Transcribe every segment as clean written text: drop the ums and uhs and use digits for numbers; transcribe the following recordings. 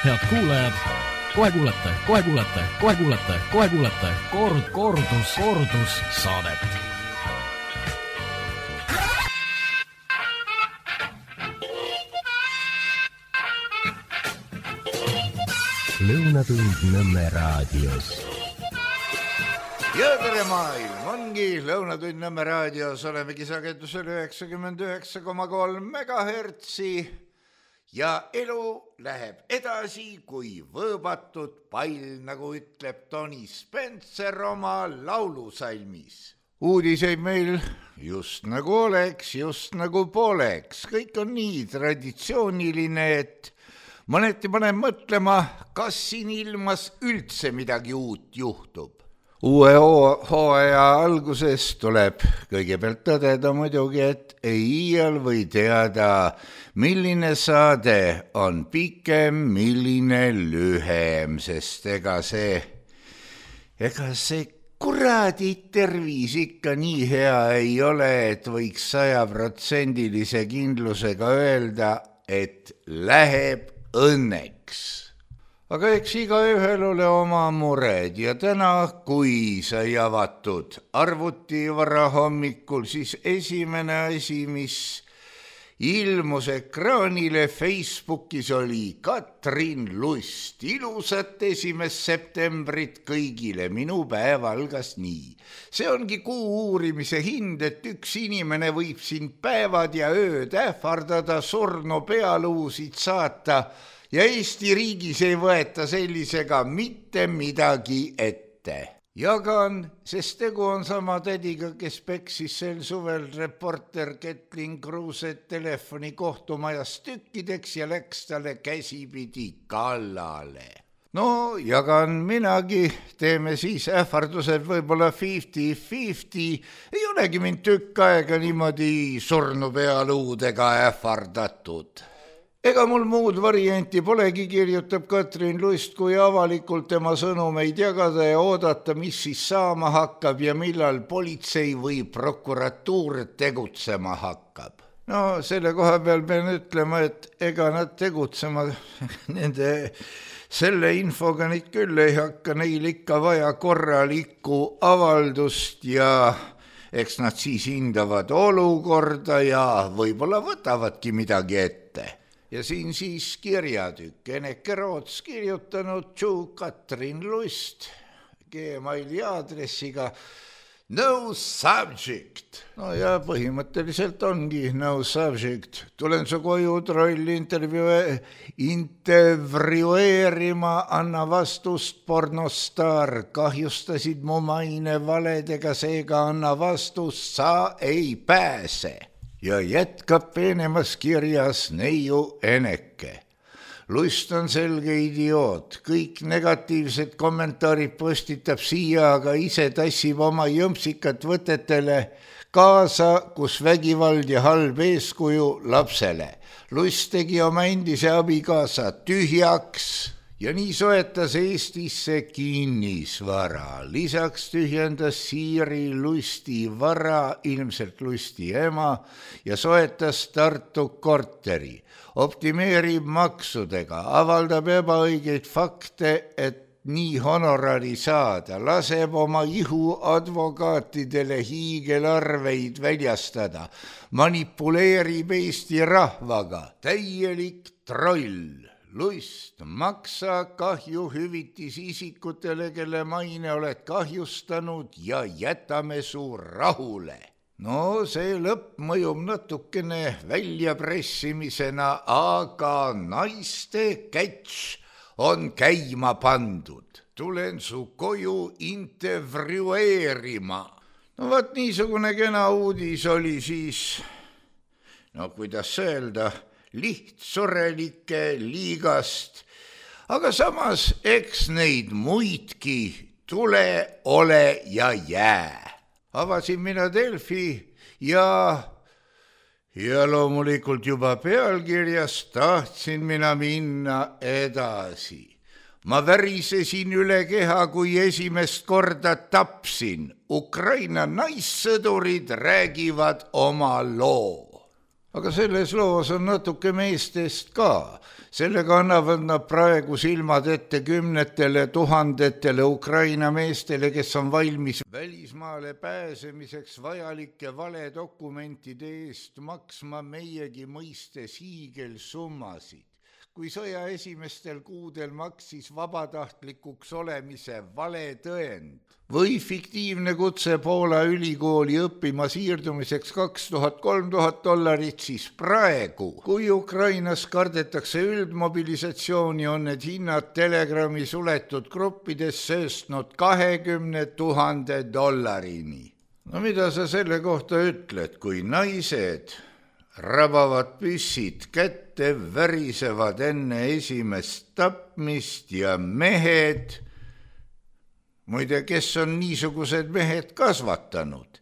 Head kuulajad, kohe kuulete kordussaadet. Lõunatund Nõmme raadios. Ja tere maailm, ongi Lõunatund Nõmme raadios, olemegi sagedusel 99,3 megahertsi ja elu läheb edasi kui võõbatud pall, nagu ütleb Tony Spencer oma laulusalmis. Uudiseid meil just nagu oleks, just nagu poleks, kõik on nii traditsiooniline, et mõneti paneb mõtlema, kas siin ilmas üldse midagi uut juhtub. Uue hooaja alguses tuleb kõigepealt tõdeda muidugi, et ei iial või teada, milline saade on pikem, milline lühem, sest ega see kuradi tervis ikka nii hea ei ole, et võiks 100% kindlusega öelda, et läheb õnneks. Aga eks igaühel ole oma mured ja täna, kui sai avatud arvuti varahommikul, siis esimene asi, mis ilmus ekraanile Facebookis, oli Katrin Lust. Ilusat 1. septembrit kõigile, minu päev algas nii. See ongi kuu uurimise hind, et üks inimene võib siin päevad ja ööd ähvardada, surnu pealuusid saata, ja Eesti riigis ei võeta sellisega mitte midagi ette. Jagan, sest tegu on sama tädiga, kes peksis sel suvel reporter Ketlin Kruuset telefoni kohtumajas tükkideks ja läks talle käsipidi kallale. No, jagan minagi, teeme siis ähvardused võib-olla 50-50, ei olegi mind tükk aega niimoodi surnu pealuudega ähvardatud. Ega mul muud varianti polegi, kirjutab Katrin Lust, kui avalikult tema sõnumeid jagada ja oodata, mis siis saama hakkab ja millal politsei või prokuratuur tegutsema hakkab. No selle koha peal pean ütlema, et ega nad tegutsema selle infoga neid küll ei hakka, neil ikka vaja korralikku avaldust ja eks nad siis hindavad olukorda ja võib-olla võtavadki midagi ette. Ja siin siis kirjatükk, Eneke Roots kirjutanud Katrin Lust Gmaili aadressiga no subject. No ja põhimõtteliselt ongi no subject. Tulen su koju troll intervjueerima, anna vastust pornostaar. Kahjustasid mu maine valedega, seega anna vastust, sa ei pääse. Ja jätkab peenemas kirjas neiu Eneke. Lust on selge idioot, kõik negatiivsed kommentaarid postitab siia, aga ise tassib oma jõmpsikat võtetele kaasa, kus vägivald ja halb eeskuju lapsele. Lust tegi oma endise abikaasa tühjaks ja nii soetas Eestisse kinnisvara. Lisaks tühjendas Siiri Lusti vara, ilmselt Lusti ema, ja soetas Tartu korteri. Optimeerib maksudega, avaldab ebaõigeid fakte, et nii honorari saada, laseb oma ihu advokaatidele hiigelarveid väljastada, manipuleerib Eesti rahvaga, täielik troll. Lust, maksa kahjuhüvitis isikutele, kelle maine oled kahjustanud ja jätame su rahule. No see lõpp mõjub natukene väljapressimisena, aga naiste catch on käima pandud. Tulen su koju intervjueerima. No vaat niisugune kena uudis oli siis, no kuidas öelda, lihtsurelike liigast, aga samas eks neid muidki tule, ole ja jää. Avasin mina Delfi ja loomulikult juba pealkirjas tahtsin mina minna edasi. Ma värisesin üle keha, kui esimest korda tapsin. Ukraina naissõdurid räägivad oma loo. aga selles loos on natuke meestest ka. Sellega annavad nad praegu silmad ette 10 000 Ukraina meestele, kes on valmis välismaale pääsemiseks vajalike valedokumentide eest maksma meiegi mõistes hiigelsummasid. Kui sõja esimestel kuudel maksis vabatahtlikuks olemise valetõend või fiktiivne kutse Poola ülikooli õppima siirdumiseks $2000–3000, siis praegu, kui Ukrainas kardetakse üldmobilisatsiooni, on need hinnad Telegrami suletud gruppides sööstnud $20 000. No mida sa selle kohta ütled, kui naised rabavad püssid kätte, värisevad enne esimest tapmist ja mehed, muide, kes on niisugused mehed kasvatanud.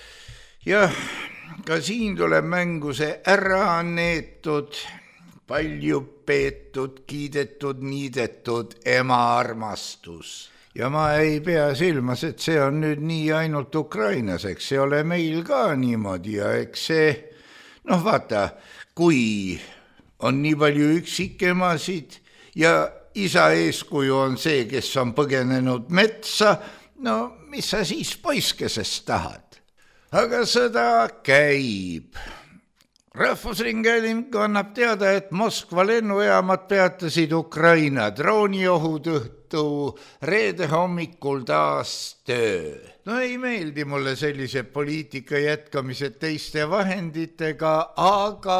Jah, ka siin tuleb mängu see ära neetud, palju peetud, kiidetud, niidetud ema armastus. Ja ma ei pea silmas, et see on nüüd nii ainult Ukrainas, eks see ole meil ka niimoodi ja eks see vaata, kui on nii palju üksikemasid ja isa eeskuju on see, kes on põgenenud metsa, no mis sa siis poiskesest tahad? Aga sõda käib. Rahvusringhääling annab teada, et Moskva lennujaamad peatasid Ukraina drooniohu tõttu reede hommikul taas töö. No ei meeldi mulle sellise poliitika jätkamised teiste vahenditega, aga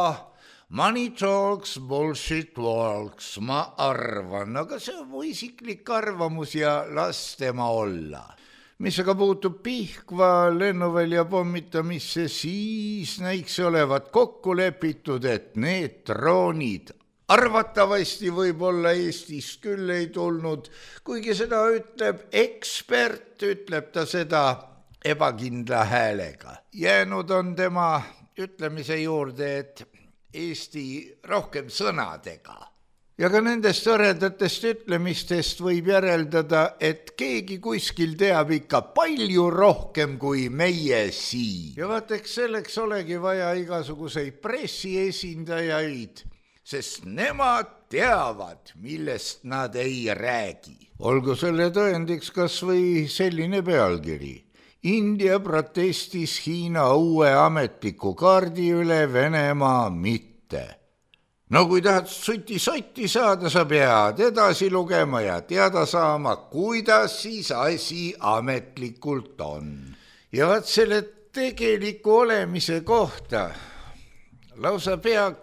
money talks, bullshit walks, ma arvan, aga see on mu isiklik arvamus ja las tema olla. Mis aga puutub Pihkva lennuvälja pommitamisse, siis näiks olevat kokku lepitud, et need droonid arvatavasti võib-olla Eestis küll ei tulnud, kuigi seda ütleb ekspert, ütleb ta seda ebakindla häälega. Jäänud on tema ütlemise juurde, et Eesti rohkem sõnadega. Ja ka nendest toredatest ütlemistest võib järeldada, et keegi kuskil teab ikka palju rohkem kui meie siin. Ja vaateks selleks olegi vaja igasuguseid pressiesindajaid, sest nemad teavad, millest nad ei räägi. Olgu selle tõendiks kas või selline pealkiri. India protestis Hiina uue ametliku kaardi üle, Venemaa mitte. No kui tahad suti-sotti saada, sa pead edasi lugema ja teada saama, kuidas siis asi ametlikult on. Ja vaat selle tegeliku olemise kohta lausa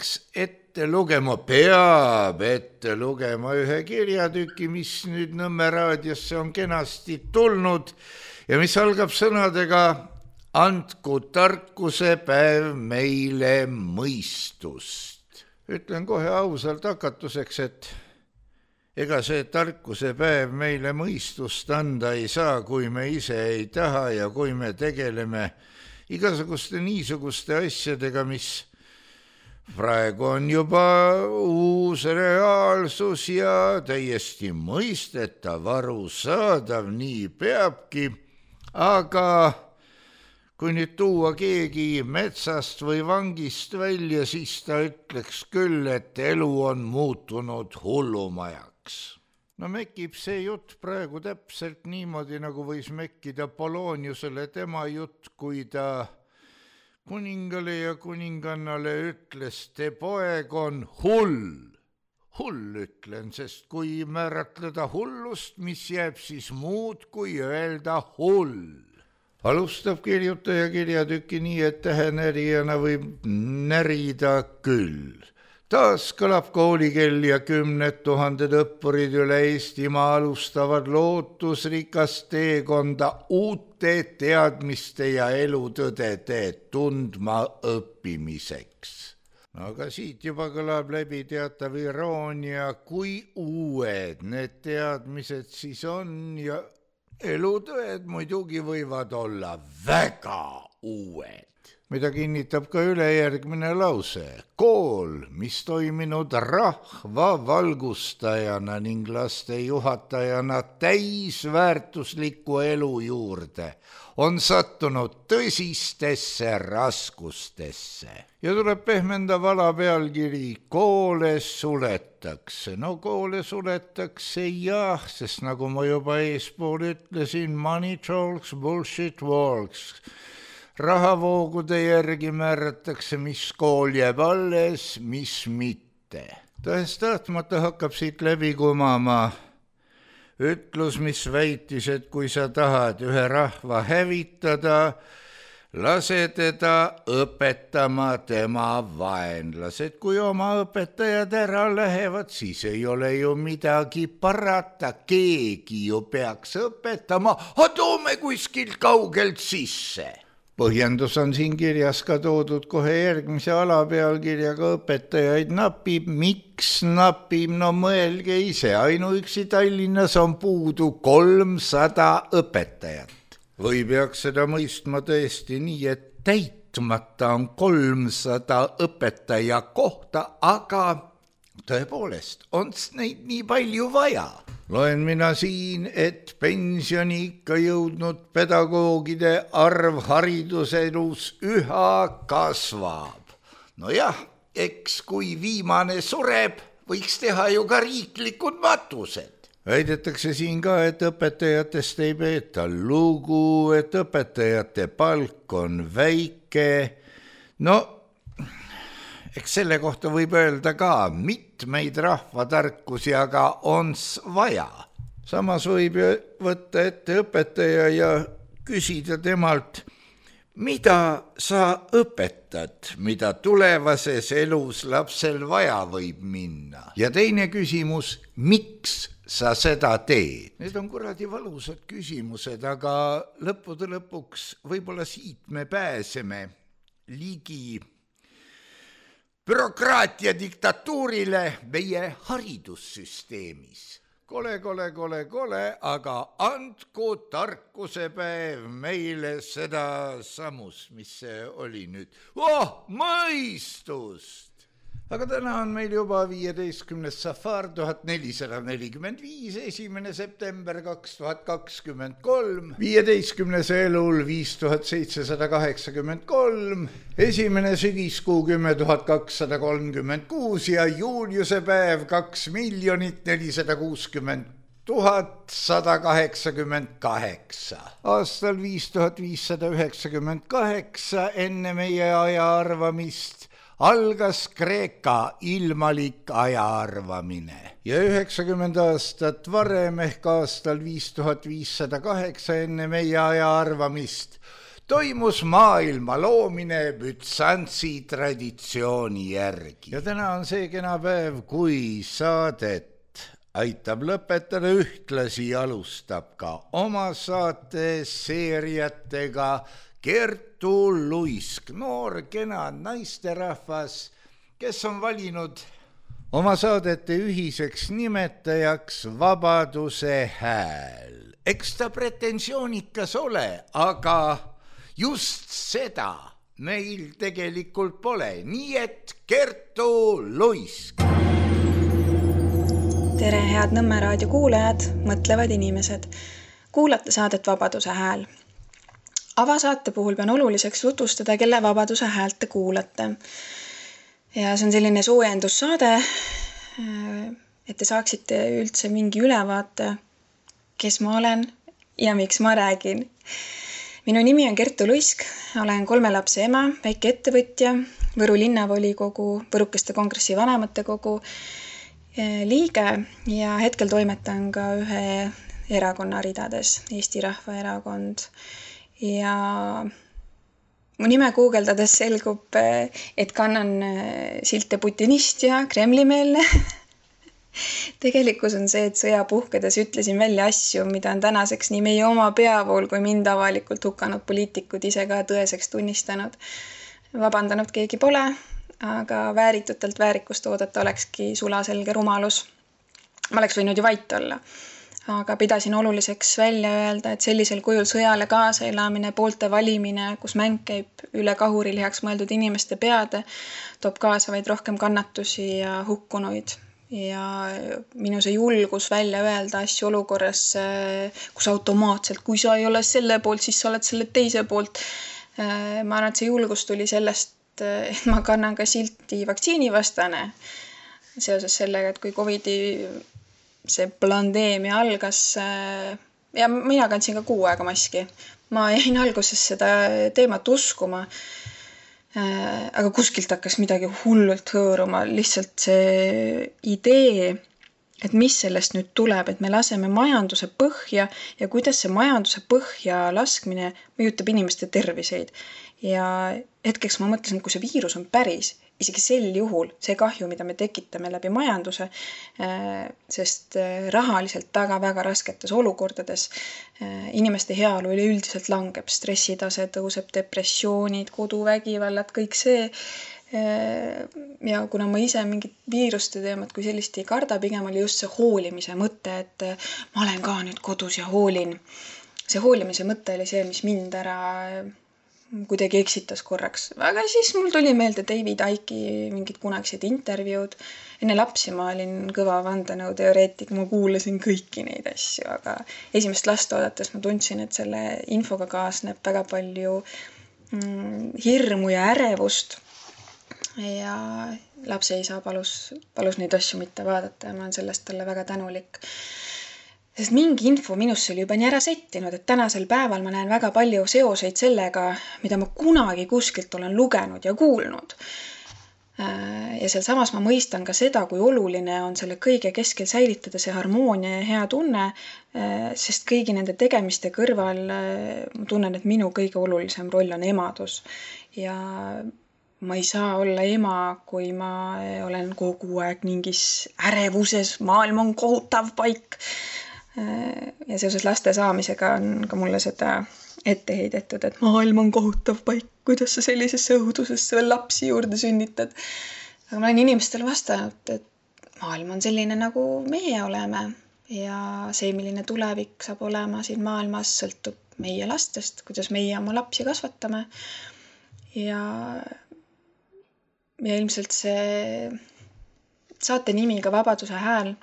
peab ette lugema ühe kirjatüki, mis nüüd Nõmme raadiosse on kenasti tulnud ja mis algab sõnadega: andku tarkuse päev meile mõistust. Ütlen kohe ausalt hakatuseks, et ega see tarkuse päev meile mõistust anda ei saa, kui me ise ei taha ja kui me tegeleme igasuguste niisuguste asjadega, mis praegu on juba uus reaalsus ja täiesti mõistetav, arusaadav, nii peabki, aga kui nüüd tuua keegi metsast või vangist välja, siis ta ütleks küll, et elu on muutunud hullumajaks. No mekib see jutt praegu täpselt niimoodi, nagu võis mekkida Poloniusele tema jutt, kui ta kuningale ja kuningannale ütles, te poeg on hull. Hull ütlen, sest kui määratleda hullust, mis jääb siis muud kui öelda hull. Alustab kirjutaja kirjatüki nii, et tähenärijana võib närida küll. Taas kõlab koolikell ja 10 000 õppurid üle Eestimaa alustavad lootusrikast teekonda uute teadmiste ja elutõdede tundma õppimiseks. Aga siit juba kõlab läbi teatav iroonia, kui uued need teadmised siis on ja elutõed muidugi võivad olla väga uued. mida kinnitab ka ülejärgmine lause. Kool, mis toiminud rahva valgustajana ning laste juhatajana täisväärtusliku elu juurde, on sattunud tõsistesse raskustesse. Ja tuleb pehmendav alapealkiri koole suletakse. No koole suletakse jah, sest nagu ma juba eespool ütlesin, money talks, bullshit walks. Rahavoogude järgi määratakse, mis kool jääb alles, mis mitte. Tahes-tahtmata hakkab siit läbi kumama ütlus, mis väitis, et kui sa tahad ühe rahva hävitada, lase teda õpetama tema vaenlased. Kui oma õpetajad ära lähevad, siis ei ole ju midagi parata, keegi ju peaks õpetama, toome kuskilt kaugelt sisse. Põhjendus on siin kirjas ka toodud kohe järgmise alapealkirjaga õpetajaid napib. Miks napib? No mõelge ise, ainuüksi Tallinnas on puudu 300 õpetajat. Või peaks seda mõistma tõesti nii, et täitmata on 300 õpetaja kohta, aga tõepoolest on neid nii palju vaja. Loen mina siin, et pensioniikka jõudnud pedagoogide arv hariduselus üha kasvab. No jah, eks kui viimane sureb, võiks teha ju ka riiklikud matused. Väidetakse siin ka, et õpetajatest ei peeta lugu, et õpetajate palk on väike. No, eks selle kohta võib öelda ka, mitmeid rahvatarkusi aga on vaja. Samas võib võtta ette õpetaja ja küsida temalt, mida sa õpetad, mida tulevases elus lapsel vaja võib minna. Ja teine küsimus, miks sa seda teed? Need on kuradi valusad küsimused, aga lõppude lõpuks võib-olla siit me pääseme ligi bürokraatia diktatuurile meie haridussüsteemis. Kole, aga andku tarkusepäev meile seda samus, mis see oli nüüd. Mõistust! Aga täna on meil juba 15. safar 1445, 1. september 2023, 15. elul 5783, 1. sügiskuu 10.236 ja juuliuse päev 2,040,188. Aastal 5598 enne meie aja arvamist algas Kreeka ilmalik ajaarvamine ja 90 aastat varem ehk aastal 5508 enne meie ajaarvamist toimus maailma loomine Bütsantsi traditsiooni järgi. Ja täna on see kena päev, kui saadet aitab lõpetada, ühtlasi alustab ka oma saate seeriatega Kertu Luisk, noor kena naisterahvas, kes on valinud oma saadete ühiseks nimetajaks Vabaduse hääl. Eks ta pretensioonikas ole, aga just seda meil tegelikult pole. Nii et Kertu Luisk. Tere, head Nõmme raadio kuulajad, mõtlevad inimesed. Kuulate saadet Vabaduse hääl. Avasaate puhul pean oluliseks tutvustada, kelle Vabaduse häält te kuulate. Ja see on selline soojendussaade, et te saaksite üldse mingi ülevaate, kes ma olen ja miks ma räägin. Minu nimi on Kertu Luisk, olen 3 lapse ema, väike ettevõtja, Võru linnavolikogu, Võrukeste kongressi vanematekogu liige ja hetkel toimetan ka ühe erakonna ridades, Eesti Rahvaerakond. Ja mu nime guugeldades selgub, et kannan silte putinist ja Kremli-meelne. Tegelikkus on see, et sõja puhkedes ütlesin välja asju, mida on tänaseks nii meie oma peavool kui mind avalikult hukanud poliitikud ise ka tõeseks tunnistanud. Vabandanud keegi pole, aga vääritutelt väärikust oodata olekski sulaselge rumalus. Ma oleks võinud ju vait olla. aga pidasin oluliseks välja öelda, et sellisel kujul sõjale kaasaelamine, poolte valimine, kus mäng käib üle kahurilihaks mõeldud inimeste peade, toob kaasa vaid rohkem kannatusi ja hukkunuid. Ja minu see julgus välja öelda asju olukorras, kus automaatselt, kui sa ei ole selle poolt, siis sa oled selle teise poolt. Ma arvan, et see julgus tuli sellest, et ma kannan ka silti vaktsiinivastane seoses sellega, et kui COVID-i see pandeemia algas ja mina kandsin ka 6 aega maski. Ma jäin alguses seda teemat uskuma, aga kuskilt hakkas midagi hullult hõõruma. Lihtsalt see idee, et mis sellest nüüd tuleb, et me laseme majanduse põhja ja kuidas see majanduse põhja laskmine mõjutab inimeste terviseid. Ja hetkeks ma mõtlesin, et kui see viirus on päris, isegi sel juhul see kahju, mida me tekitame läbi majanduse, sest rahaliselt väga rasketes olukordades inimeste heaolu üleüldiselt langeb, stressitase tõuseb, depressioonid, koduvägivallad, kõik see. Ja kuna ma ise mingit viiruste teemat kui sellist ei karda, pigem oli just see hoolimise mõte, et ma olen ka nüüd kodus ja hoolin. See hoolimise mõte oli see, mis mind ära kuidagi eksitas korraks. Aga siis mul tuli meelde David Icke'i mingid kunagised intervjuud. Enne lapsi ma olin kõva vandenõuteoreetik, ma kuulasin kõiki neid asju, aga esimest last oodates ma tundsin, et selle infoga kaasneb väga palju hirmu ja ärevust. Ja lapse isa palus neid asju mitte vaadata ja ma olen sellest talle väga tänulik. Sest mingi info minusse oli juba nii ära settinud, et tänasel päeval ma näen väga palju seoseid sellega, mida ma kunagi kuskilt olen lugenud ja kuulnud. Ja seal samas ma mõistan ka seda, kui oluline on selle kõige keskel säilitada see harmoonia ja hea tunne, sest kõigi nende tegemiste kõrval ma tunnen, et minu kõige olulisem roll on emadus. Ja ma ei saa olla ema, kui ma olen kogu aeg mingis ärevuses, maailm on kohutav paik. Ja seoses laste saamisega on ka mulle seda ette heidetud, et maailm on kohutav paik, kuidas sa sellisesse õudusesse veel lapsi juurde sünnitad. Aga ma olen inimestele vastanud, et maailm on selline, nagu meie oleme ja see, milline tulevik saab olema siin maailmas, sõltub meie lastest, kuidas meie oma lapsi kasvatame. Ja ilmselt see saate nimi ka Vabaduse hääl.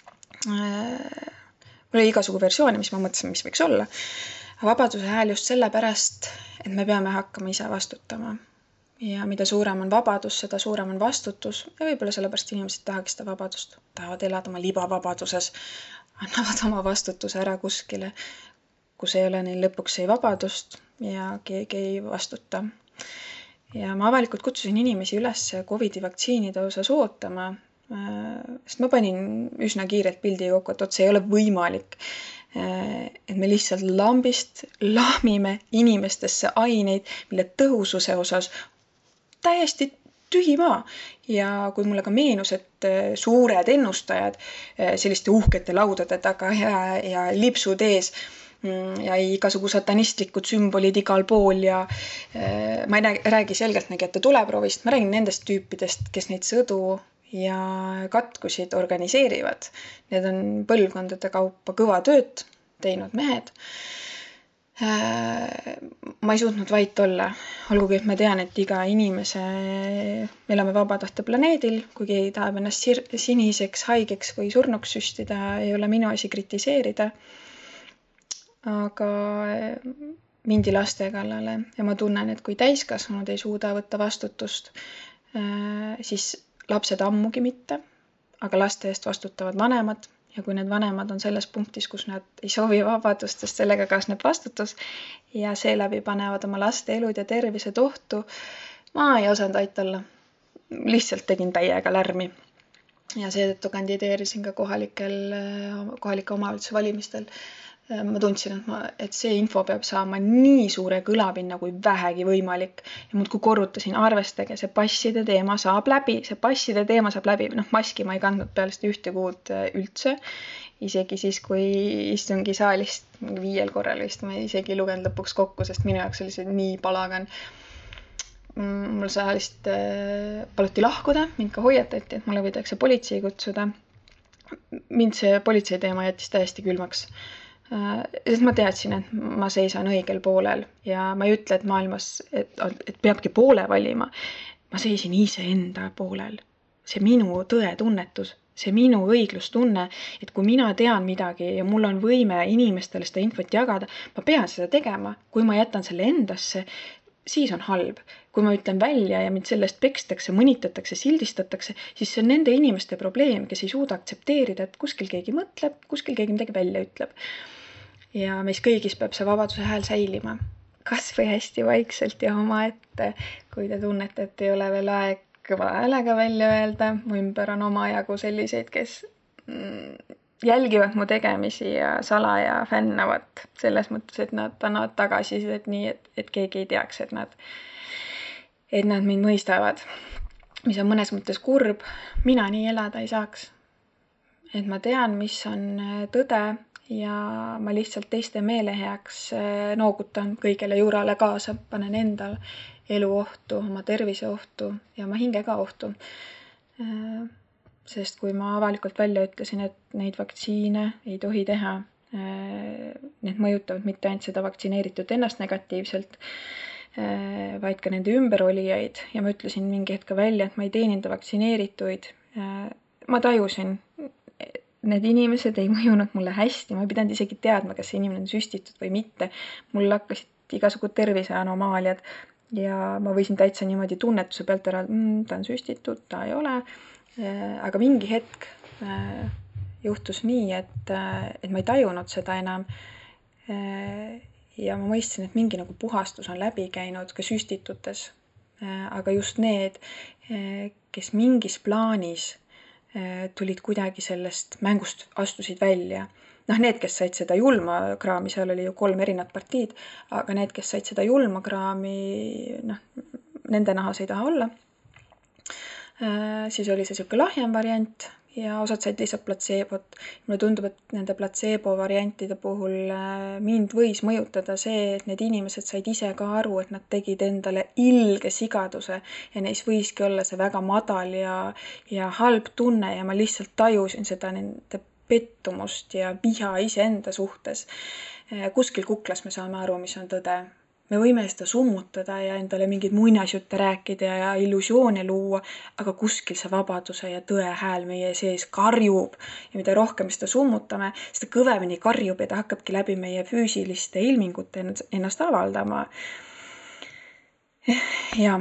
Mul oli igasugu versioone, mis ma mõtlesin, mis võiks olla. Vabaduse hääl just sellepärast, et me peame hakkama ise vastutama. Ja mida suurem on vabadus, seda suurem on vastutus. Ja võib-olla sellepärast inimesed tahaks seda vabadust. Tahavad elada oma libavabaduses. Annavad oma vastutuse ära kuskile, kus ei ole neil lõpuks ei vabadust ja keegi ei vastuta. Ja ma avalikult kutsusin inimesi üles COVID-i vaktsiinide osas ootama, sest ma panin üsna kiirelt pildi kokku, et see ei ole võimalik, et me lihtsalt lambist lahmime inimestesse aineid, mille tõhususe osas täiesti tühi maa. Ja kui mulle ka meenus, et suured ennustajad selliste uhkete laudade taga ja lipsud ees ja igasugu satanistlikud sümbolid igal pool ja ma ei räägi selgeltnägijate tuleproovist, ma räägin nendest tüüpidest, kes neid sõdu ja katkusid organiseerivad. Need on põlvkondade kaupa kõva tööd teinud mehed. Ma ei suutnud vait olla, olgugi et ma tean, et iga inimese, me elame vabadahte planeedil, kui keegi tahab ennast siniseks, haigeks või surnuks süstida, ei ole minu asi kritiseerida. Aga mindi laste kallale ja ma tunnen, et kui täiskasvanud ei suuda võtta vastutust, siis lapsed ammugi mitte, aga laste eest vastutavad vanemad ja kui need vanemad on selles punktis, kus nad ei soovi vabadust, sest sellega kaasneb vastutus ja seeläbi panevad oma laste elud ja tervised ohtu, ma ei osanud aitalla. Lihtsalt tegin täiega lärmi ja seetõttu kandideerisin ka kohalike omavalitsuse valimistel. Ma tundsin, et see info peab saama nii suure kõlapinna kui vähegi võimalik. Ja muudkui korrutasin, arvestage, see passide teema saab läbi. Maski ma ei kandnud pealest 1 kuud üldse. Isegi siis, kui istungi saalist 5 korral vist, ma isegi lugenud lõpuks kokku, sest minu jaoks oli see nii palagan. Mul saalist paluti lahkuda, mind ka hoiatati, et mulle võidakse politsei kutsuda. mind see politsei teema jättis täiesti külmaks. Sest ma teadsin, et ma seisan õigel poolel ja ma ei ütle, et maailmas, et peabki poole valima. Ma seisin iseenda poolel. See minu tõetunnetus, see minu õiglustunne, et kui mina tean midagi ja mul on võime inimestele seda infot jagada, ma pean seda tegema. Kui ma jätan selle endasse, siis on halb. Kui ma ütlen välja ja mind sellest pekstakse, mõnitatakse, sildistatakse, siis see on nende inimeste probleem, kes ei suuda aktsepteerida, et kuskil keegi mõtleb, kuskil keegi midagi välja ütleb. Ja meis kõigis peab see vabaduse hääl säilima. Kas või hästi vaikselt ja oma ette, kui te tunnete, et ei ole veel aeg kõva häälega välja öelda. Mu ümber on omajagu selliseid, kes jälgivad mu tegemisi ja salaja fännavad selles mõttes, et nad annavad tagasisidet nii, et keegi ei teaks, et nad mind mõistavad. Mis on mõnes mõttes kurb, mina nii elada ei saaks. Et ma tean, mis on tõde ja ma lihtsalt teiste meeleheaks noogutan kõigele juurale kaasa, panen endal elu ohtu, oma tervise ohtu ja oma hinge ka ohtu. Sest kui ma avalikult välja ütlesin, et neid vaktsiine ei tohi teha, need mõjutavad mitte ainult seda vaktsineeritud ennast negatiivselt, vaid ka nende ümberolijaid ja ma ütlesin mingi hetk välja, et ma ei teeninda vaktsineerituid. Ma tajusin, need inimesed ei mõjunud mulle hästi, ma ei pidanud isegi teadma, kas see inimene on süstitud või mitte. Mul hakkasid igasugu terviseanomaaliad ja ma võisin täitsa niimoodi tunnetuse pealt ära, ta on süstitud, ta ei ole. Aga mingi hetk juhtus nii, et ma ei tajunud seda enam ja ma mõistsin, et mingi nagu puhastus on läbi käinud ka süstitutes. Aga just need, kes mingis plaanis tulid kuidagi sellest mängust astusid välja. Need, kes said seda julma kraami, seal oli ju 3 erinevat partiid, aga need, kes said seda julma kraami, nende nahas ei taha olla. Siis oli see siuke lahjem variant ja osad said lihtsalt platseebot. Mulle tundub, et nende platseebo variantide puhul mind võis mõjutada see, et need inimesed said ise ka aru, et nad tegid endale ilge sigaduse ja neis võiski olla see väga madal ja halb tunne ja ma lihtsalt tajusin seda nende pettumust ja viha iseenda suhtes. Kuskil kuklas me saame aru, mis on tõde. Me võime seda summutada ja endale mingid muinasjutte rääkida ja illusioone luua, aga kuskil see vabaduse ja tõe hääl meie sees karjub. Ja mida rohkem seda summutame, seda kõvemini karjub ja ta hakkabki läbi meie füüsiliste ilmingute ennast avaldama. Ja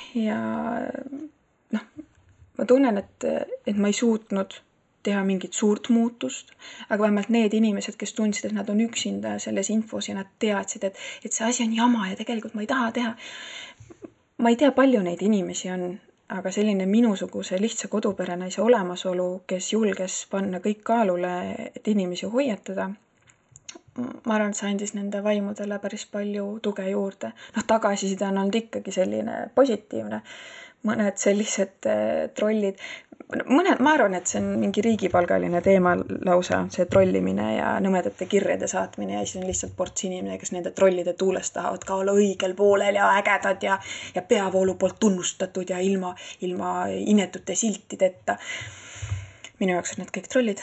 ma tunnen, et ma ei suutnud teha mingit suurt muutust, aga vähemalt need inimesed, kes tundsid, et nad on üksinda selles infos ja nad teadsid, et see asi on jama ja tegelikult ma ei taha teha. Ma ei tea, palju neid inimesi on, aga selline minusuguse lihtsa koduperenaise olemasolu, kes julges panna kõik kaalule, et inimesi hoiatada. Ma arvan, et see andis nende vaimudele päris palju tuge juurde. Tagasiside on olnud ikkagi selline positiivne. Mõned sellised trollid. Ma arvan, et see on mingi riigipalgaline teema lausa, see trollimine ja nõmedate kirjade saatmine ja siis on lihtsalt ports inimene, kes nende trollide tuulest tahavad ka olla õigel poolel ja ägedad ja peavoolu poolt tunnustatud ja ilma inetute siltideta. Minu jaoks on need kõik trollid.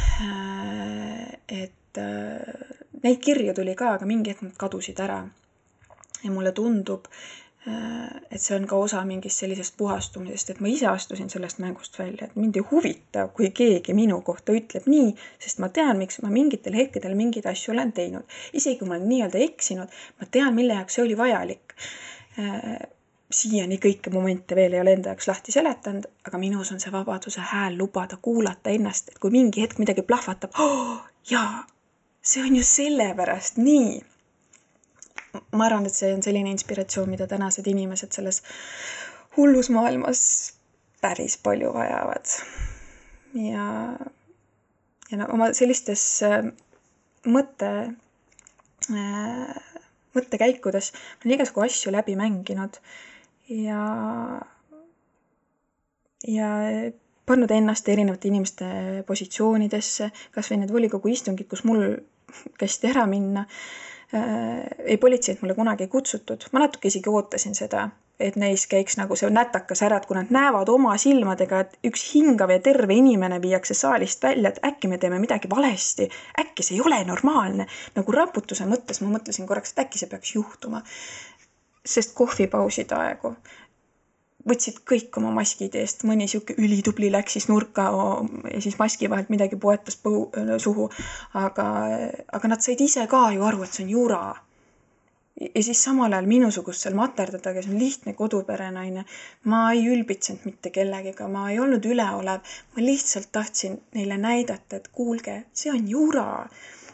Et neid kirju tuli ka, aga mingi hetk nad kadusid ära. Ja mulle tundub, et see on ka osa mingist sellisest puhastumisest, et ma ise astusin sellest mängust välja, et mind ei huvita, kui keegi minu kohta ütleb nii, sest ma tean, miks ma mingitel hetkedel mingeid asju olen teinud. Isegi kui ma olen nii-öelda eksinud, ma tean, mille jaoks see oli vajalik. Siiani kõike momente veel ei ole enda jaoks lahti seletanud, aga minus on see vabaduse hääl lubada kuulata ennast, et kui mingi hetk midagi plahvatab, jaa, see on ju sellepärast nii. Ma arvan, et see on selline inspiratsioon, mida tänased inimesed selles hullus maailmas päris palju vajavad. Ja oma sellistes mõttekäikudes olen igasugu asju läbi mänginud ja pannud ennast erinevate inimeste positsioonidesse, kas või need volikogu istungid, kus mul kästi ära minna. Ei politseid mulle kunagi ei kutsutud. Ma natuke isegi ootasin seda, et neis käiks nagu see nätakas ära, et kui nad näevad oma silmadega, et üks hingav ja terve inimene viiakse saalist välja, et äkki me teeme midagi valesti, äkki see ei ole normaalne. Nagu raputuse mõttes ma mõtlesin korraks, et äkki see peaks juhtuma. Sest kohvipauside aegu võtsid kõik oma maskid eest, mõni siuke ülitubli läksis nurka ja siis maski vahelt midagi poetas suhu, aga nad said ise ka ju aru, et see on jura. Ja siis samal ajal minusugust seal materdada, kes on lihtne koduperenaine, ma ei ülbitsenud mitte kellegiga, ma ei olnud üleolev, ma lihtsalt tahtsin neile näidata, et kuulge, see on jura.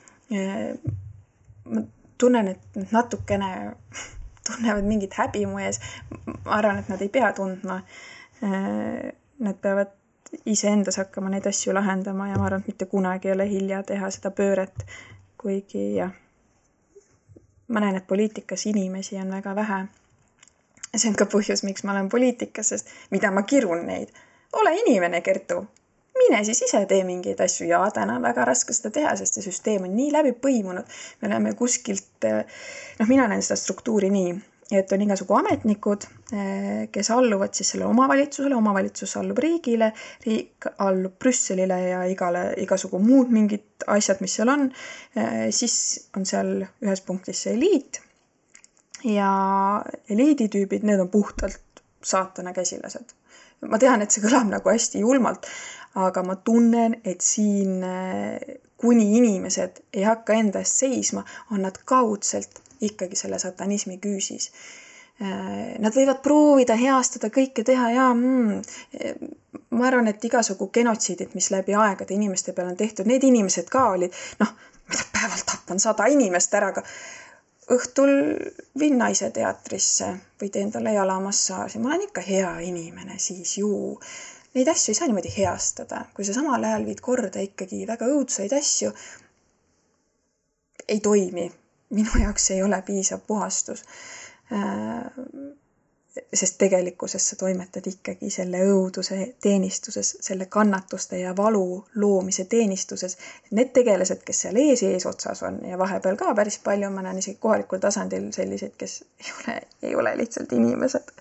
Ma tunnen, et natukene tunnevad mingit häbi mu ees. Ma arvan, et nad ei pea tundma. Nad peavad iseendas hakkama neid asju lahendama ja ma arvan, et mitte kunagi ei ole hilja teha seda pööret, kuigi jah. Ma näen, et poliitikas inimesi on väga vähe. See on ka põhjus, miks ma olen poliitikas, sest mida ma kirun neid. Ole inimene, Kertu. Mine siis ise tee mingeid asju ja täna on väga raske seda teha, sest see süsteem on nii läbi põimunud. Me oleme kuskilt, mina näen seda struktuuri nii, et on igasugu ametnikud, kes alluvad siis selle omavalitsusele, omavalitsus allub riigile, riik allub Brüsselile ja igasugu muud mingid asjad, mis seal on. Siis on seal ühes punktis see eliit ja eliiditüübid, need on puhtalt saatana käsilased. Ma tean, et see kõlab nagu hästi julmalt, aga ma tunnen, et siin kuni inimesed ei hakka enda eest seisma, on nad kaudselt ikkagi selle satanismi küüsis. Nad võivad proovida heastada kõike teha ja ma arvan, et igasugu genotsiidid, mis läbi aegade inimeste peal on tehtud, need inimesed ka olid, mida päeval tappan 100 inimest ära, aga õhtul viin naise teatrisse või teen talle jalamassaaži. Ma olen ikka hea inimene, siis ju. Neid asju ei saa niimoodi heastada. Kui sa samal ajal viid korda ikkagi väga õudsaid asju, ei toimi. Minu jaoks ei ole piisav puhastus. Sest tegelikkuses sa toimetad ikkagi selle õuduse teenistuses, selle kannatuste ja valu loomise teenistuses. Need tegelased, kes seal ees otsas on ja vahepeal ka päris palju, ma näen isegi kohalikul tasandil selliseid, kes ei ole lihtsalt inimesed.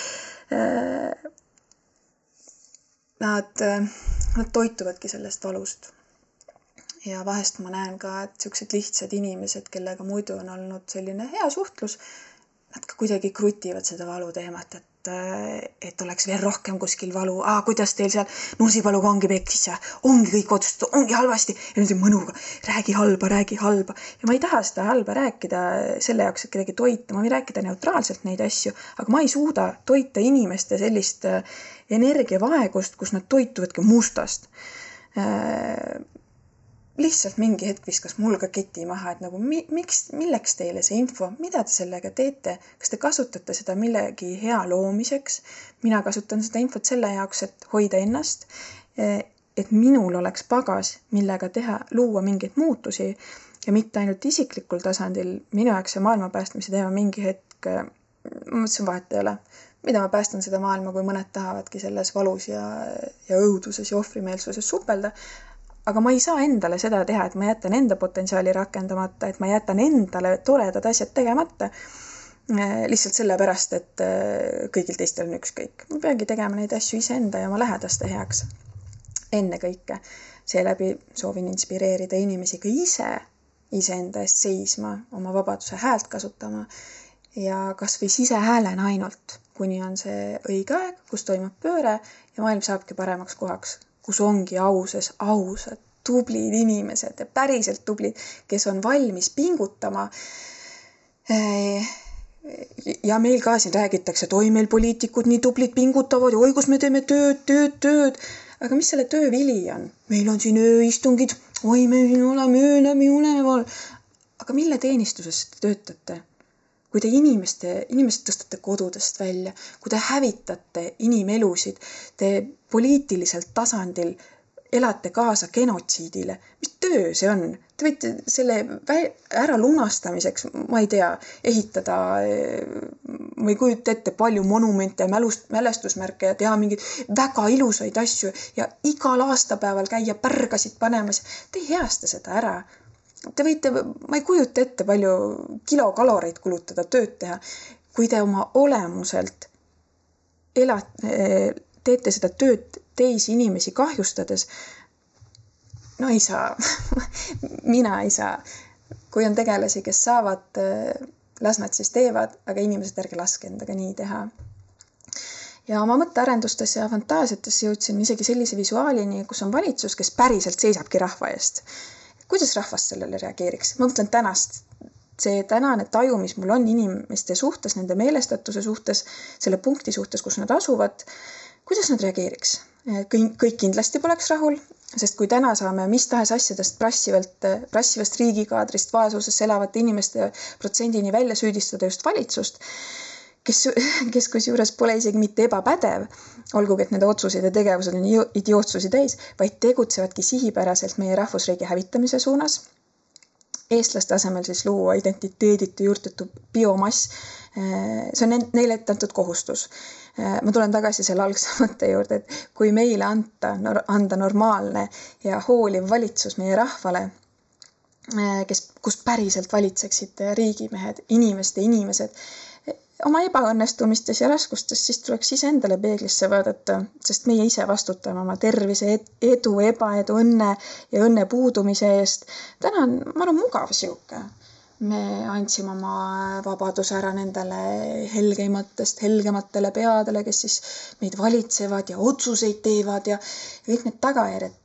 Nad toituvadki sellest valust. Ja vahest ma näen ka, et sellised lihtsad inimesed, kellega muidu on olnud selline hea suhtlus, nad ka kuidagi krutivad seda valu teemat, et oleks veel rohkem kuskil valu. Kuidas teil seal Nursipaluga ongi peksis ja ongi kõik otsustatud, ongi halvasti. Ja nüüd mõnuga, räägi halba. Ja ma ei taha seda halba rääkida selle jaoks, et kedagi toita. Ma võin rääkida neutraalselt neid asju, aga ma ei suuda toita inimeste sellist energiavaegust, kus nad toituvadki mustast. Lihtsalt mingi hetk viskas mul ka keti maha, et nagu milleks teile see info, mida te sellega teete, kas te kasutate seda millegi hea loomiseks, mina kasutan seda infot selle jaoks, et hoida ennast, et minul oleks pagas, millega luua mingeid muutusi ja mitte ainult isiklikul tasandil, minu jaoks see maailma päästmise teema mingi hetk, mõtlesin vahet ei ole, mida ma päästan seda maailma, kui mõned tahavadki selles valus ja õuduses ja ohvrimeelsuses supelda. Aga ma ei saa endale seda teha, et ma jätan enda potentsiaali rakendamata, et ma jätan endale toredad asjad tegemata. Lihtsalt sellepärast, et kõigil teistel on ükskõik. Ma peangi tegema neid asju iseenda ja oma lähedaste heaks. Enne kõike. Seeläbi soovin inspireerida inimesi ka iseenda eest seisma, oma vabaduse häält kasutama ja kas või sisehäälena ainult, kuni on see õige aeg, kus toimub pööre ja maailm saabki paremaks kohaks, kus ongi ausad, tublid inimesed ja päriselt tublid, kes on valmis pingutama. Ja meil ka siin räägitakse, et oi, meil poliitikud nii tublid pingutavad ja oi, kus me teeme tööd. Aga mis selle töö vili on? Meil on siin ööistungid, oi, me oleme öö läbi uneval. Aga mille teenistuses te töötate? Kui te inimesed tõstate kodudest välja, kui te hävitate inimelusid, te poliitiliselt tasandil elate kaasa genotsiidile, mis töö see on? Te võite selle ära lunastamiseks, ma ei tea, ehitada, ma ei kujuta ette palju monumente ja mälestusmärke ja teha mingeid väga ilusaid asju ja igal aastapäeval käia pärgasid panemas. Te ei heasta seda ära. Te võite, ma ei kujuta ette palju kilokaloreid kulutada tööd teha, kui te oma olemuselt teete seda tööd teisi inimesi kahjustades, no ei saa. Mina ei saa. Kui on tegelasi, kes saavad, las nad siis teevad, aga inimesed ärge laske endaga nii teha. Ja oma mõttearendustes ja fantaasiates jõudsin isegi sellise visuaalini, kus on valitsus, kes päriselt seisabki rahva eest. Kuidas rahvas sellele reageeriks? Ma mõtlen see tänane taju, mis mul on inimeste suhtes, nende meelestatuse suhtes, selle punkti suhtes, kus nad asuvad, kuidas nad reageeriks? Kõik kindlasti poleks rahul, sest kui täna saame mis tahes asjadest prassivast riigikaadrist vaesuses elavate inimeste protsendini välja süüdistada just valitsust, kes kusjuures pole isegi mitte ebapädev, olgugi et nende otsused ja tegevused on idiootsusi täis, vaid tegutsevadki sihipäraselt meie rahvusriigi hävitamise suunas. Eestlaste asemel siis luua identiteeditu juurtetu biomass, see on neile ette antud kohustus. Ma tulen tagasi selle algsamate juurde, et kui meile anda normaalne ja hooliv valitsus meie rahvale, kus päriselt valitseksid riigimehed, inimesed, oma ebaõnnestumistes ja raskustes, siis tuleks endale peeglisse vaadata, sest meie ise vastutame oma tervise, edu, ebaedu, õnne ja õnne puudumise eest. Täna on, ma arvan, mugav siuke. Me andsime oma vabaduse ära nendele helgematele peadele, kes siis meid valitsevad ja otsuseid teevad ja kõik need tagajärjed.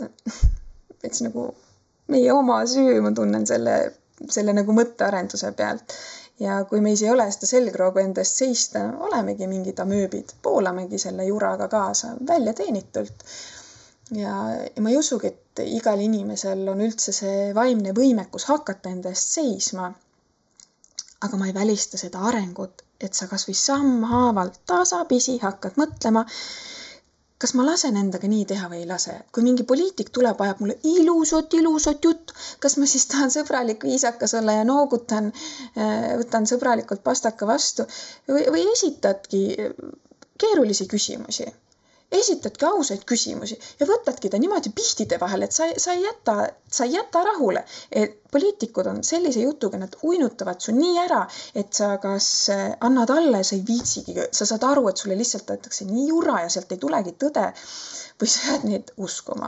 Et see nagu meie oma süü, ma tunnen selle nagu mõttearenduse pealt. Ja kui meis ei ole seda selgroogu endast seista, olemegi mingid amööbid, poolamegi selle juraga kaasa, välja teenitult. Ja ma ei usugi, et igal inimesel on üldse see vaimne võimekus hakata endast seisma. Aga ma ei välista seda arengut, et sa kas või sammhaavalt tasapisi hakkad mõtlema, kas ma lasen endaga nii teha või ei lase. Kui mingi poliitik tuleb, ajab mulle ilusat jutt, kas ma siis tahan sõbralik viisakas olla ja noogutan, võtan sõbralikult pastaka vastu või esitadki keerulisi küsimusi. Esitadki ausaid küsimusi ja võtadki ta niimoodi pihtide vahel, et sa ei jäta rahule. Et poliitikud on sellise jutuga, nad uinutavad su nii ära, et sa kas annad alla ja sa ei viitsigi. Sa saad aru, et sulle lihtsalt tahetakse nii jura ja sealt ei tulegi tõde või sa jääd neid uskuma.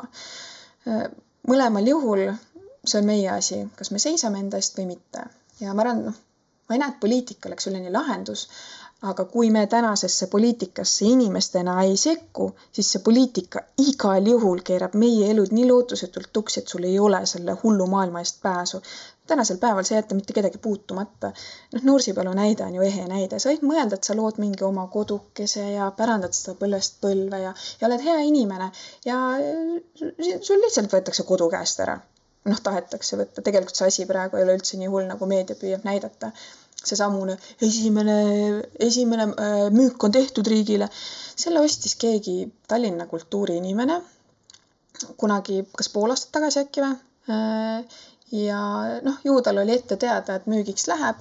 Mõlemal juhul see on meie asi, kas me seisame enda eest või mitte. Ja ma ei näe, et poliitika oleks üleni lahendus, aga kui me tänasesse poliitikasse inimestena ei sekku, siis see poliitika igal juhul keerab meie elud nii lootusetult tuksi, et sul ei ole selle hullu maailma eest pääsu. Tänasel päeval sa jätta mitte kedagi puutumata. Nursipalu näide on ju ehe näide. Sa võid mõelda, et sa lood mingi oma kodukese ja pärandad seda põlvest põlve ja oled hea inimene ja sul lihtsalt võetakse kodu käest ära. Tahetakse võtta. Tegelikult see asi praegu ei ole üldse nii hull, nagu meedia püüab näidata. See samune esimene müük on tehtud riigile. Selle ostis keegi Tallinna kultuuriinimene kunagi kas pool aastat tagasi äkki või. Ja ju tal oli ette teada, et müügiks läheb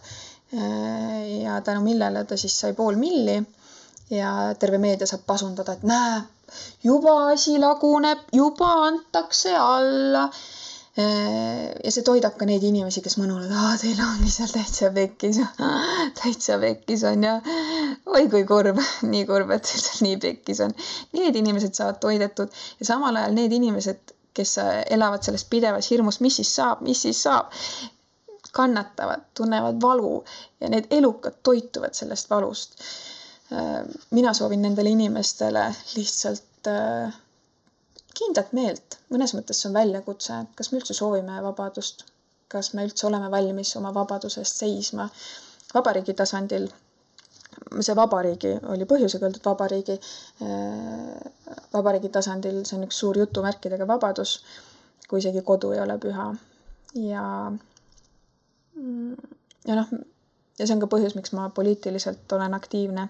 ja tänu millele ta siis sai 500 000 ja terve meedia saab pasundada, et näe, juba asi laguneb, juba antakse alla. Ja see toidab ka neid inimesi, kes mõnuvad, teil ongi seal täitsa pekkis on ja oi kui kurb, nii kurb, et seal nii pekkis on. Need inimesed saavad toidetud ja samal ajal need inimesed, kes elavad selles pidevas hirmus, mis siis saab, kannatavad, tunnevad valu ja need elukad toituvad sellest valust. Mina soovin nendele inimestele lihtsalt kindlat meelt. Mõnes mõttes see on väljakutse, kas me üldse soovime vabadust, kas me üldse oleme valmis oma vabadusest seisma. Vabariigi tasandil, see vabariigi oli põhjusega öeldud vabariigi tasandil, see on üks suur jutumärkidega vabadus, kui isegi kodu ei ole püha. Ja see on ka põhjus, miks ma poliitiliselt olen aktiivne.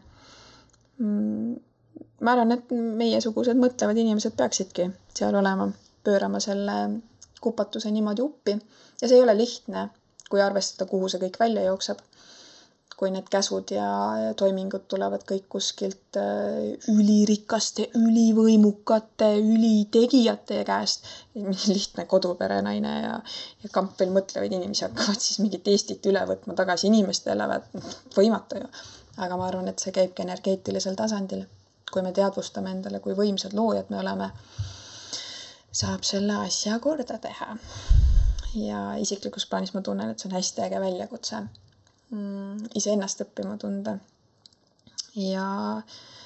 Ma arvan, et meiesugused mõtlevad inimesed peaksidki seal olema, pöörama selle kupatuse niimoodi uppi. Ja see ei ole lihtne, kui arvestada, kuhu see kõik välja jookseb. Kui need käsud ja toimingud tulevad kõik kuskilt ülirikaste, ülivõimukate, ülitegijate käest. Lihtne koduperenaine ja kampel mõtlevaid inimesi hakkavad siis mingit Eestit üle võtma tagasi inimestele, võimatu ju. Aga ma arvan, et see käibki energeetilisel tasandil. kui me teadvustame endale, kui võimsad loojad me oleme, saab selle asja korda teha. Ja isiklikus plaanis ma tunnen, et see on hästi äge väljakutse. Iseennast õppima tunda. Ja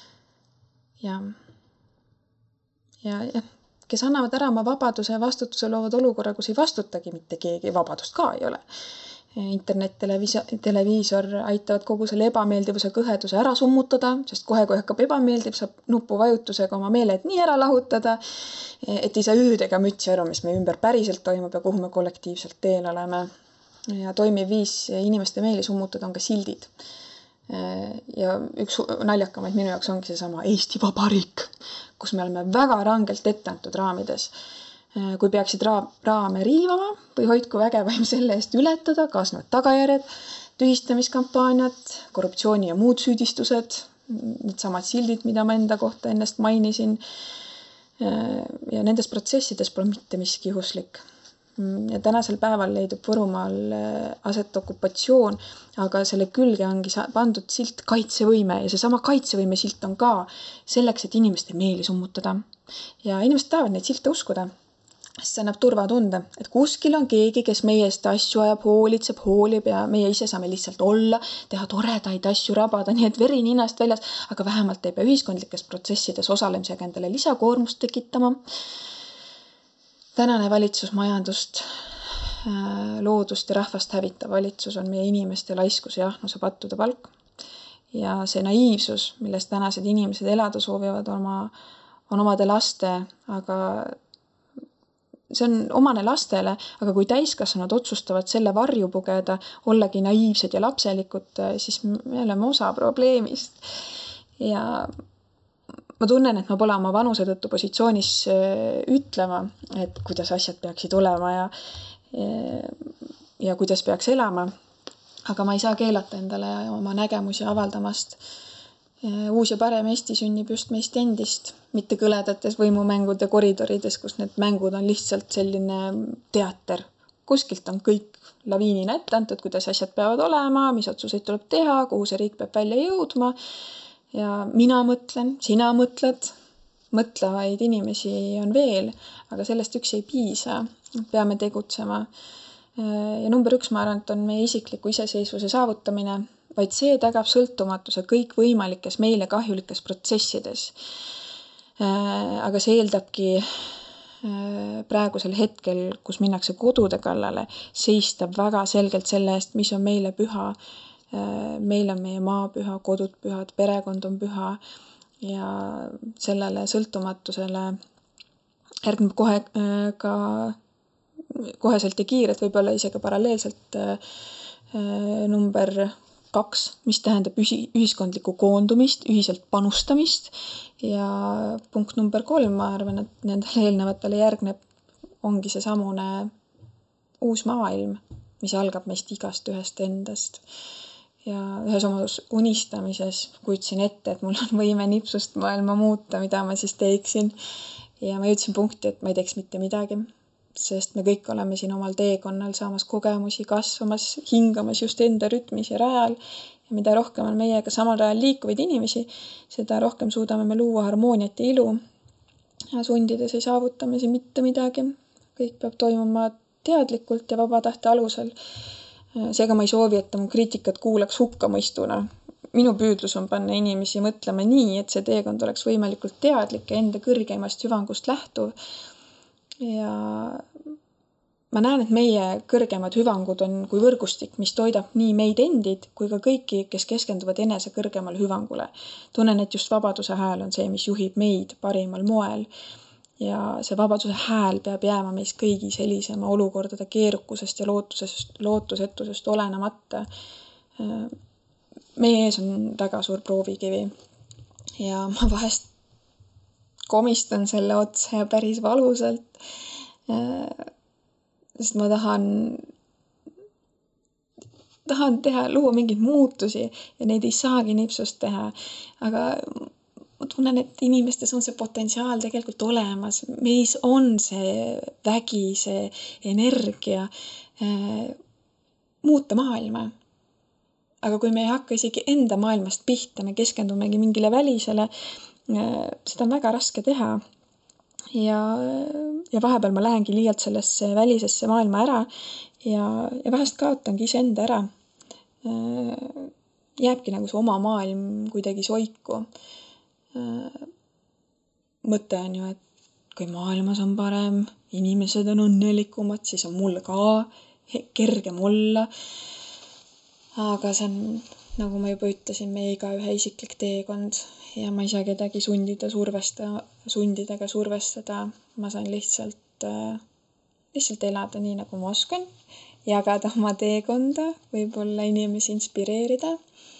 kes annavad ära oma vabaduse ja vastutuse loovad olukorra, kus ei vastutagi mitte keegi, vabadust ka ei ole. Internet, televiisor aitavad kogu selle ebameeldivuse kõheduse ära summutada, sest kohe, kui hakkab ebameeldiv, saab nupuvajutusega oma meeled nii ära lahutada, et ei saa ühdega mütsi aru, mis meie ümber päriselt toimub ja kuhu me kollektiivselt teel oleme. Ja toimiv viis inimeste meeli summutada on ka sildid. Ja üks naljakamaid minu jaoks ongi seesama Eesti Vabariik, kus me oleme väga rangelt ette antud raamides. Kui peaksid raame riivama või hoidku vägevaim selle eest ületada, kaasnevad tagajärjed, tühistamiskampaaniad, korruptsiooni ja muud süüdistused, need samad sildid, mida ma enda kohta ennast mainisin. Ja nendes protsessides pole mitte miski juhuslik. Ja tänasel päeval leidub Võrumaal aset okupatsioon, aga selle külge ongi pandud silt kaitsevõime ja seesama kaitsevõime silt on ka selleks, et inimeste meeli summutada. Ja inimesed tahavad neid silte uskuda, sest see annab turvatunde, et kuskil on keegi, kes meie eest asju ajab, hoolib ja meie ise saame lihtsalt olla, teha toredaid asju, rabada, nii et veri ninast väljas, aga vähemalt ei pea ühiskondlikes protsessides osalemisega endale lisakoormust tekitama. Tänane valitsus majandust, loodust ja rahvast hävitav valitsus on meie inimeste laiskus ja ahnuse pattude palk. Ja see naiivsus, millest tänased inimesed elada soovivad on omade laste, aga see on omane lastele, aga kui täiskasvanud otsustavad selle varju pugeda, ollagi naiivsed ja lapselikud, siis me oleme osa probleemist. Ja ma tunnen, et ma pole oma vanuse tõttu positsioonis ütlema, et kuidas asjad peaksid olema ja kuidas peaks elama, aga ma ei saa keelata endale oma nägemusi avaldamast. Uus ja parem Eesti sünnib just meist endist, mitte kõledates võimumängude koridorides, kus need mängud on lihtsalt selline teater. Kuskilt on kõik laviinina ette antud, kuidas asjad peavad olema, mis otsuseid tuleb teha, kuhu see riik peab välja jõudma. Ja mina mõtlen, sina mõtled, mõtlevaid inimesi on veel, aga sellest üks ei piisa, peame tegutsema. Ja number 1, ma arvan, et on meie isikliku iseseisvuse saavutamine, vaid see tagab sõltumatuse kõik võimalikes meile kahjulikes protsessides. Aga see eeldabki praegusel hetkel, kus minnakse kodude kallale, seistab väga selgelt selle eest, mis on meile püha. Meil on meie maa püha, kodud pühad, perekond on püha ja sellele sõltumatusele järgneb koheselt ja kiiret, võib-olla isegi paralleelselt number 2, mis tähendab ühiskondlikku koondumist, ühiselt panustamist ja punkt number 3, ma arvan, et nendele eelnevatele järgneb ongi see samune uus maailm, mis algab meist igast ühest endast. Ja ühes oma unistamises kujutsin ette, et mul on võime nipsust maailma muuta, mida ma siis teeksin. Ja ma jõudsin punkti, et ma ei teeks mitte midagi, sest me kõik oleme siin omal teekonnal saamas kogemusi, kasvamas, hingamas just enda rütmis ja rajal. Ja mida rohkem on meiega samal rajal liikuvaid inimesi, seda rohkem suudame me luua harmooniat ja ilu. Ja sundides ei saavuta me siin mitte midagi. Kõik peab toimuma teadlikult ja vabatahtja alusel. Seega ma ei soovi, et mu kriitikat kuulaks hukkamõistuna. Minu püüdlus on panna inimesi mõtlema nii, et see teekond oleks võimalikult teadlik ja enda kõrgeimast hüvangust lähtuv. Ja ma näen, et meie kõrgemad hüvangud on kui võrgustik, mis toidab nii meid endid kui ka kõiki, kes keskenduvad enese kõrgemale hüvangule. Tunnen, et just vabaduse hääl on see, mis juhib meid parimal moel. Ja see vabaduse hääl peab jääma meis kõigis helisema olukordade keerukusest ja lootusetusest olenamata. Meie ees on väga suur proovikivi ja ma vahest komistan selle otsa ja päris valusalt, sest ma tahan luua mingeid muutusi ja neid ei saagi nipsust teha, aga ma tunnen, et inimestes on see potentsiaal tegelikult olemas. Meis on see vägi, see energia muuta maailma. Aga kui me ei hakka isegi enda maailmast pihta, me keskendumegi mingile välisele, seda on väga raske teha ja vahepeal ma lähengi liialt sellesse välisesse maailma ära ja vahest kaotangi iseenda ära. Jääbki nagu see oma maailm kuidagi soiku. Mõte on ju, et kui maailmas on parem, inimesed on õnnelikumad, siis on mul ka kergem olla. Aga see on, nagu ma juba ütlesin, meie igaühe isiklik teekond ja ma ei saa kedagi sundida ega survestada. Ma saan lihtsalt elada nii, nagu ma oskan, jagada oma teekonda, võib-olla inimesi inspireerida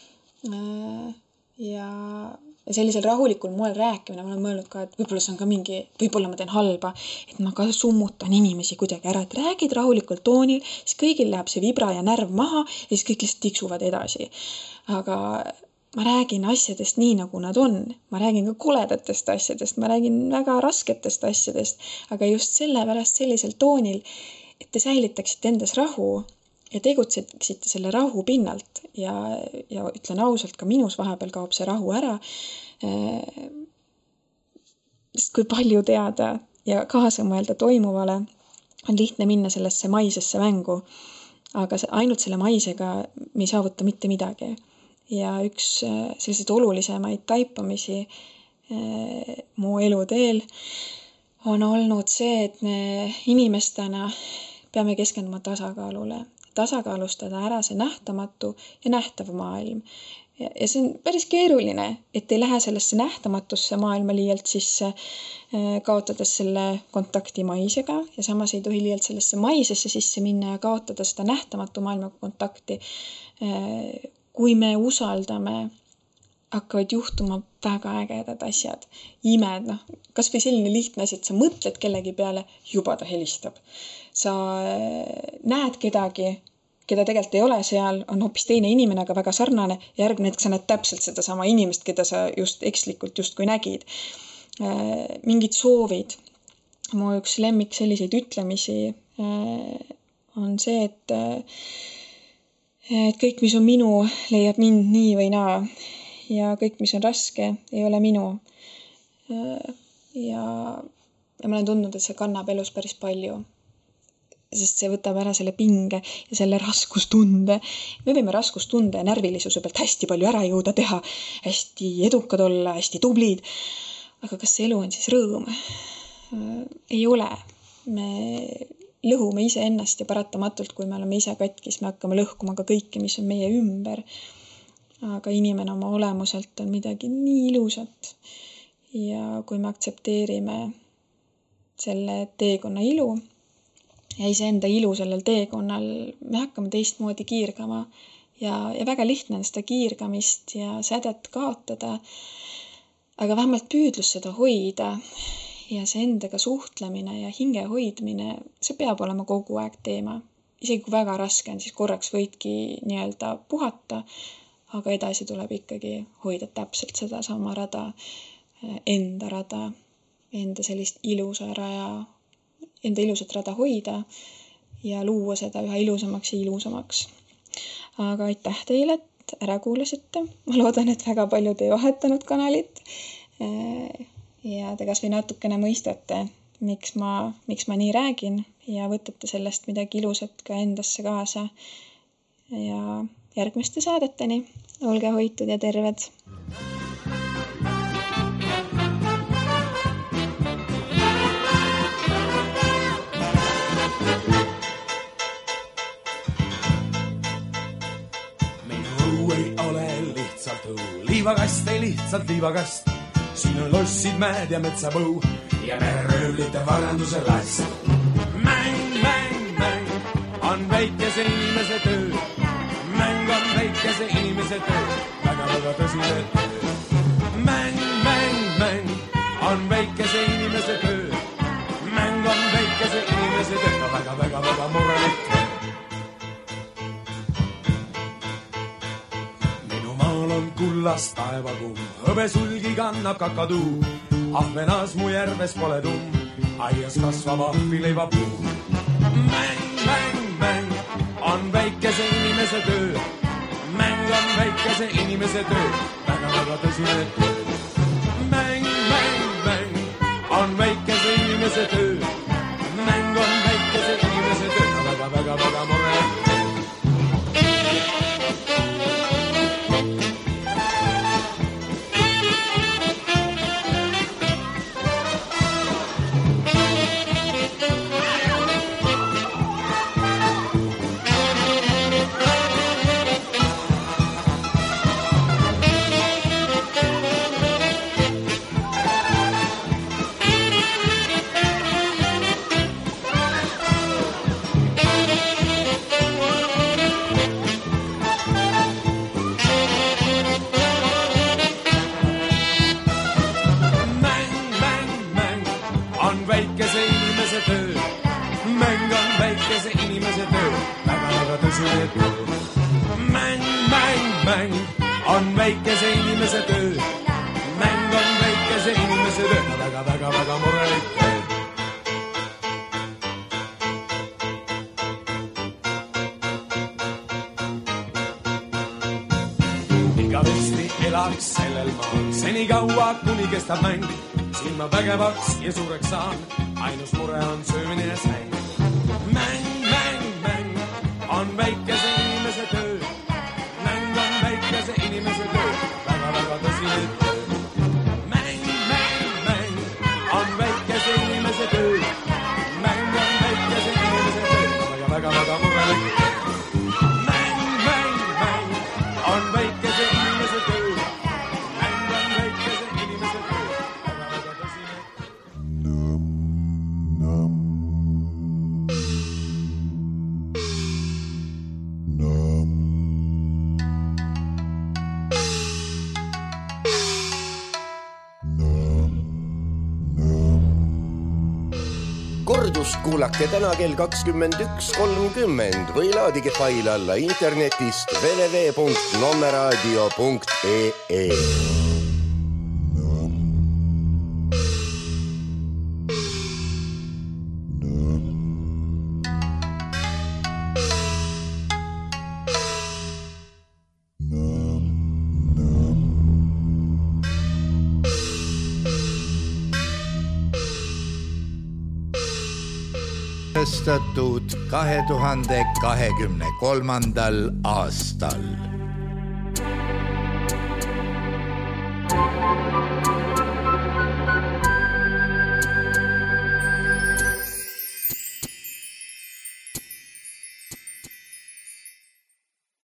ja sellisel rahulikul moel rääkimine, ma olen mõelnud ka, et võib-olla see on ka võib-olla ma teen halba, et ma ka summutan inimesi kuidagi ära, et räägid rahulikul toonil, siis kõigil läheb see vibra ja närv maha ja siis kõik lihtsalt tiksuvad edasi. Aga ma räägin asjadest nii, nagu nad on. Ma räägin ka koledatest asjadest, ma räägin väga rasketest asjadest, aga just sellepärast sellisel toonil, et te säilitaksite endas rahu ja tegutseksite selle rahu pinnalt ja ütlen ausalt, ka minus vahepeal kaob see rahu ära. Sest kui palju teada ja kaasa mõelda toimuvale, on lihtne minna sellesse maisesse mängu, aga ainult selle maisega me ei saavuta mitte midagi. Ja üks selliseid olulisemaid taipamisi mu eluteel on olnud see, et me inimestena peame keskenduma tasakaalule. Tasakaalustada ära see nähtamatu ja nähtav maailm. Ja see on päris keeruline, et ei lähe sellesse nähtamatusse maailma liialt sisse, kaotades selle kontakti maisega ja samas ei tohi liialt sellesse maisesse sisse minna ja kaotada seda nähtamatu maailma kontakti. Kui me usaldame, hakkavad juhtuma väga ägedad asjad, imed, kas või selline lihtne asi, et sa mõtled kellegi peale, juba ta helistab. Sa näed kedagi, keda tegelikult ei ole seal, on hoopis teine inimene, aga väga sarnane, ja järgmine hetk sa näed täpselt seda sama inimest, keda sa just ekslikult justkui nägid. Mingid soovid. Mu üks lemmik selliseid ütlemisi on see, et kõik, mis on minu, leiab mind nii või naa ja kõik, mis on raske, ei ole minu. Ja ma olen tundnud, et see kannab elus päris palju, sest see võtab ära selle pinge ja selle raskustunde. Me võime raskustunde ja närvilisuse pealt hästi palju ära jõuda teha, hästi edukad olla, hästi tublid. Aga kas see elu on siis rõõm? Ei ole. Me lõhume ise ennast ja paratamatult, kui me oleme ise katkis, me hakkame lõhkuma ka kõike, mis on meie ümber. Aga inimene oma olemuselt on midagi nii ilusat. Ja kui me aktsepteerime selle teekonna ilu ja iseenda ilu sellel teekonnal, me hakkame teistmoodi kiirgama. Ja väga lihtne on seda kiirgamist ja sädet kaotada, aga vähemalt püüdlus seda hoida. Ja see endaga suhtlemine ja hinge hoidmine, see peab olema kogu aeg teema. Isegi kui väga raske on, siis korraks võidki nii-öelda puhata, aga edasi tuleb ikkagi hoida täpselt seda sama rada, enda sellist ilusat rada hoida ja luua seda üha ilusamaks ja ilusamaks. Aga aitäh teile, et ära kuulasite. Ma loodan, et väga paljud ei vahetanud kanalit. Ja te kas või natukene mõistate, miks ma nii räägin ja võtate sellest midagi ilusat ka endasse kaasa. Ja järgmiste saadeteni. Olge hoitud ja terved. Minu õu ei ole lihtsalt õu, liivakast ei lihtsalt liivakast. Siin on lossid, mäed ja metsapõu ja mereröövlite varanduse last. Mäng on väikese inimese töö. Mäng on väikese inimese töö. Väga tõsine töö. Mäng on väikese inimese töö. Mäng on väikese inimese töö. Väga murelik töö. Kullast taevakuum, hõbesulgi kannab kakaduu. Ahvenas mu järves pole tumm, aias kasvab ahvileivapuu. Mäng on väikese inimese töö. Mäng on väikese inimese töö. Väga tõsine töö. Mäng on väikese inimese töö. Mäng on väikese inimese töö, väga murelik. Mäng on väikese inimese töö. Mäng on väikese inimese töö, väga murelik töö. Igavesti elaks sellel maal, seni kaua kuni kestab mäng. Siin ma vägevaks ja suureks saan, ainus mure on söömine ja säng. Mäng on väikese inimese töö. Mäng on väikese inimese töö, väga tõsine töö. Mäng on väikese inimese töö. Mäng on väikese inimese töö, väga murelik töö. Mäng on väikese inimese töö. Mäng on väikese inimese töö, väga tõsine töö. Kordust kuulake täna kell 21.30 või laadige fail alla internetist www.nommeradio.ee. Statud 2023. aastal.